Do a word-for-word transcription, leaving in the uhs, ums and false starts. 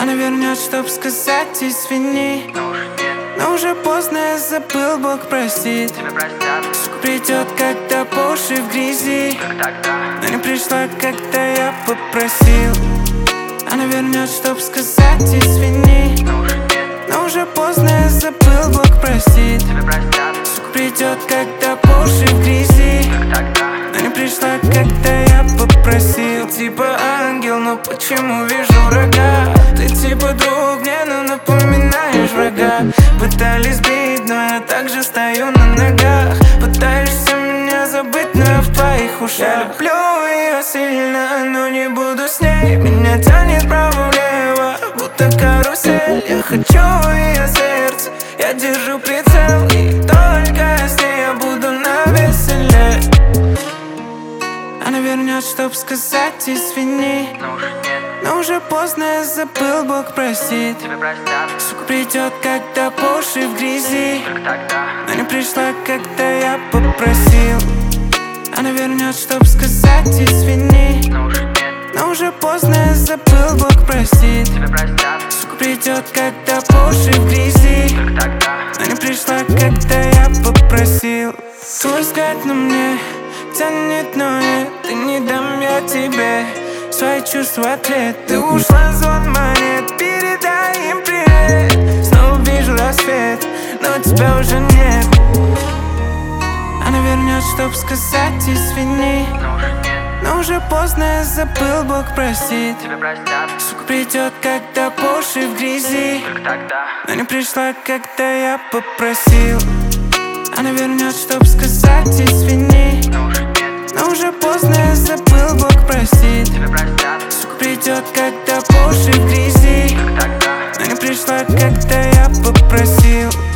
Она вернет, чтоб сказать извини, но уже поздно, я забыл, Бог простит. Сука придет, когда по уши в грязи, но не пришла, когда я попросил. Она вернет, чтоб сказать извини, но уже поздно, я забыл, Бог простит. Сука придет, когда по уши в грязи, но не пришла, когда я попросил. Ты типа ангел, но почему вижу врага? Ты типа друг мне, но напоминаешь врага. Пытались сбить, но я также стою на ногах. Пытаешься меня забыть, но я в твоих ушах. Я люблю ее сильно, но не буду с ней. Меня тянет вправо-влево, будто карусель. Я хочу ее сердце, я держу прицел, и только с ней я буду навеселе. Она вернет, чтоб сказать извини, но уже поздно, я забыл, Бог простит. Сука придет, когда по уши в грязи, но не пришла, когда я попросил. Она вернет, чтоб сказать извини, но уже поздно, я забыл, Бог простит. Сука придет, когда по уши в грязи, но не пришла, когда я попросил. Твой взгляд на мне тянет, но нет, ты не дам я тебе свои чувства ответ. Ты ушла, звон монет, передай им привет. Снова вижу рассвет, но тебя уже нет. Она вернет, чтоб сказать извини, но уже поздно, я забыл, Бог простит. Сука придет, когда по уши в грязи, но не пришла, когда я попросил. Она вернет, чтоб сказать извини, но уже поздно, я забыл, Бог простит. Сука придет, когда по уши в грязи, но не пришла, когда я попросил.